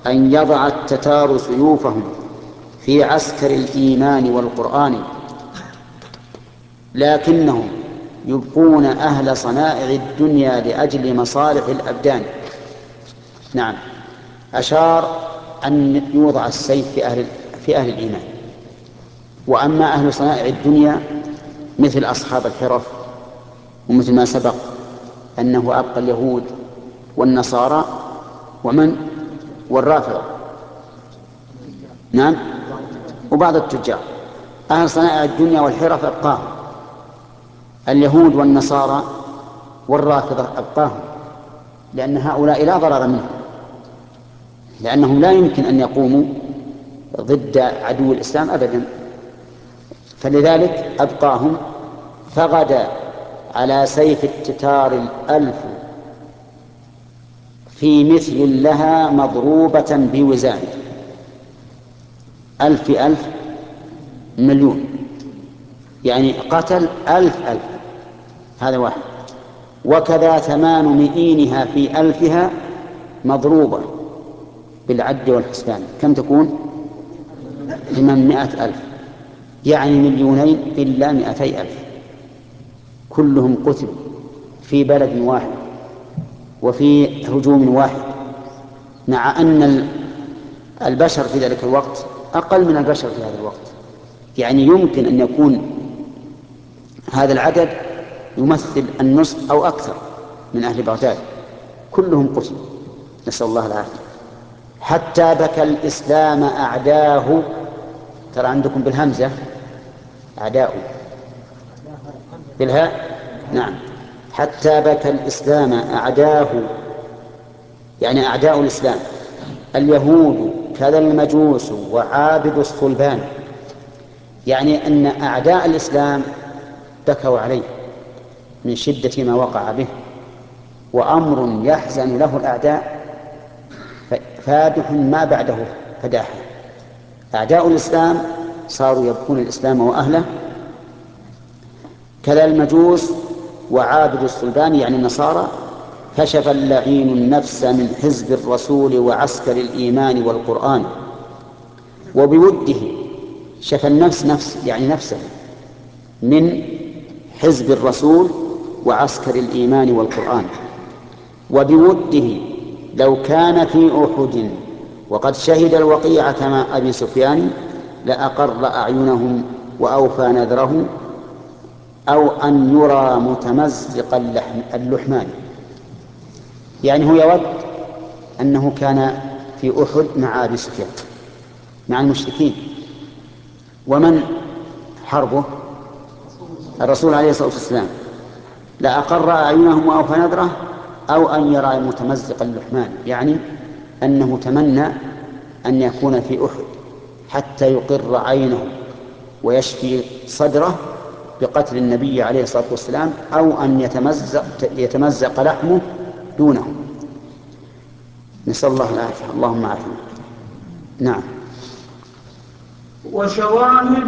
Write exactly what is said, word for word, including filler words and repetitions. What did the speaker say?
أن يضع التتار سيوفهم في عسكر الإيمان والقرآن، لكنهم يبقون أهل صنائع الدنيا لأجل مصالح الأبدان. نعم، أشار أن يوضع السيف في أهل, في أهل الإيمان. وأما أهل صنائع الدنيا مثل أصحاب الحرف، ومثل ما سبق أنه أبقى اليهود والنصارى ومن والرافضة، نعم، وبعض التجار. أهل صنائع الدنيا والحرف أبقاهم، اليهود والنصارى والرافضة أبقاهم، لأن هؤلاء لا ضرر منهم، لأنهم لا يمكن أن يقوموا ضد عدو الإسلام أبدا، فلذلك أبقاهم. فغدا على سيف التتار الألف في مثل لها مضروبة بوزان. ألف في ألف مليون، يعني قتل ألف ألف، هذا واحد. وكذا ثمان مئينها في ألفها مضروبة بالعد والحسبان، كم تكون؟ ثمانمائة ألف، يعني مليونين إلا مئتي ألف، كلهم قتلوا في بلد واحد وفي هجوم واحد، مع أن البشر في ذلك الوقت أقل من البشر في هذا الوقت. يعني يمكن أن يكون هذا العدد يمثل النصف أو أكثر من أهل بغداد، كلهم قتلوا، نسأل الله العافية. حتى بكى الإسلام أعداه، ترى عندكم بالهمزة أعداء بالهاء، نعم. حتى بكى الإسلام أعداه، يعني أعداء الإسلام، اليهود كذا المجوس وعابد الصلبان، يعني أن أعداء الإسلام بكوا عليه من شدة ما وقع به. وأمر يحزن له الأعداء فادح ما بعده فداحة. أعداء الإسلام صاروا يبكون الإسلام وأهله، كذا المجوس وعابد الصلبان يعني النصارى. كشف اللعين النفس من حزب الرسول وعسكر الإيمان والقرآن، وبوده شفى النفس، نفس يعني نفسه، من حزب الرسول وعسكر الإيمان والقرآن. وبوده لو كان في أحد وقد شهد الوقيعة مع أبي سفيان لأقر أعينهم وأوفى نذره، أو أن يرى متمزق اللحمان. يعني هو يود أنه كان في أحد مع أبي سفيان مع المشركين، ومن حربه الرسول عليه الصلاة والسلام، لأقر أعينهم وأوفى نذره، أو أن يرى متمزق اللحمان، يعني أنه تمنى أن يكون في أحد حتى يقر عينه ويشفي صدره بقتل النبي عليه الصلاة والسلام، أو أن يتمزق, يتمزق لحمه دونه. نسأل الله العافية، اللهم عافنا. نعم. وشواهد